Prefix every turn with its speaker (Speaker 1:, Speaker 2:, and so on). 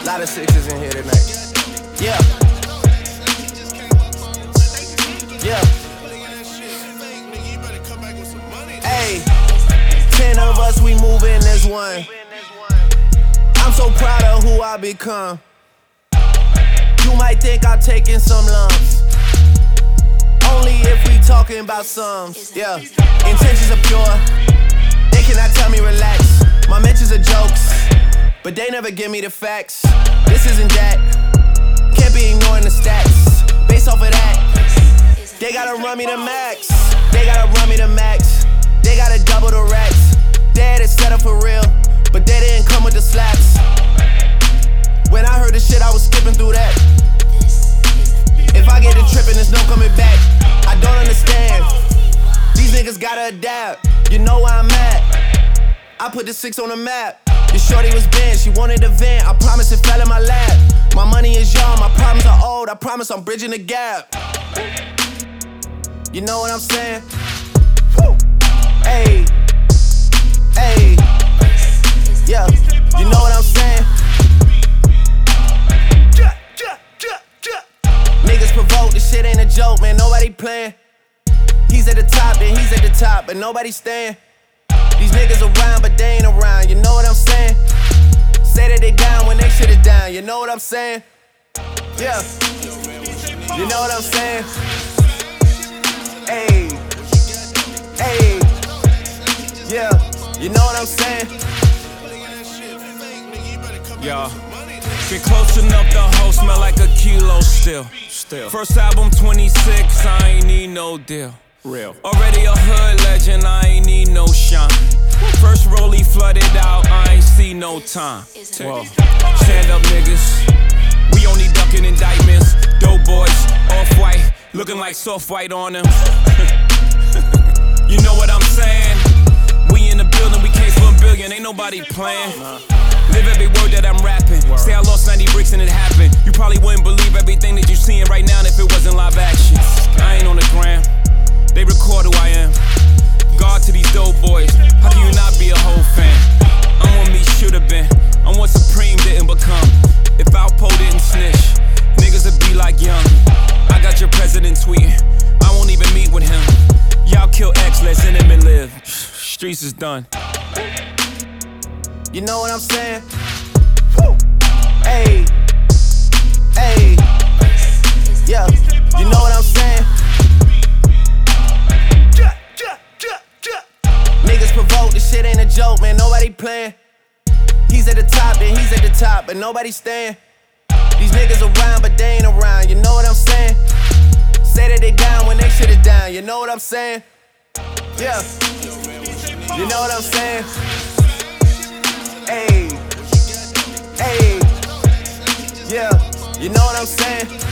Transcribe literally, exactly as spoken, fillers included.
Speaker 1: Lot of sixes in here tonight. Yeah. Yeah. Hey, ten of us, we moving as one. I'm so proud of who I become. You might think I'm taking some lumps, only if we talking about sums. Yeah, intentions are pure. They cannot tell me relax. My mentions are jokes, but they never give me the facts. This isn't that. Can't be ignoring the stats. Based off of that, they gotta run me the max. They gotta run me the max. They gotta double the racks. They had it set up for real, but they didn't come with the slaps. When I heard the shit, I was skipping through that. If I get to tripping, there's no coming back. I don't understand. These niggas gotta adapt. You know where I'm at. I put the six on the map. Your shorty was bent, she wanted a vent. I promise it fell in my lap. My money is young, my problems are old. I promise I'm bridging the gap. You know what I'm saying? Hey, hey, yeah. You know what I'm saying? Niggas provoke, this shit ain't a joke, man. Nobody playing. He's at the top, then he's at the top, but nobody staying. These niggas around, but they ain't around. You know what I'm saying? Say that they down when they shit is down. You know what I'm saying? Yeah. You know what I'm saying? Hey. Hey. Yeah. You know what I'm saying?
Speaker 2: Yeah. Get close enough, the hoe smell like a kilo still. Still. First album twenty-six, I ain't need no deal. Real. Already a hood legend, I ain't need no shine. First rollie flooded out, I ain't see no time. Whoa. Stand up niggas, we only ducking indictments. Dope boys, off-white, looking like soft white on them. You know what I'm saying? We in the building, we came for a billion, ain't nobody playing. Live every word that I'm rapping. Say I lost ninety bricks and it happened. You probably wouldn't believe everything that you're seeing right now if it wasn't live action. I ain't on the gram, they record who I am. God to these dope boys, how can you not be a whole fan? I'm what me should've been, I'm what Supreme didn't become. If Alpo didn't snitch, niggas would be like Young. I got your president tweeting, I won't even meet with him. Y'all kill X, let Cinnamon live. Streets is done.
Speaker 1: You know what I'm saying? Hey, hey, yeah. You know what I'm saying? Niggas provoke, this shit ain't a joke, man. Nobody playing. He's at the top, then he's at the top, but nobody staying. These niggas around, but they ain't around. You know what I'm saying? Say that they down when they shit is down. You know what I'm saying? Yeah. You know what I'm saying? Hey, hey, yeah, you know what I'm saying?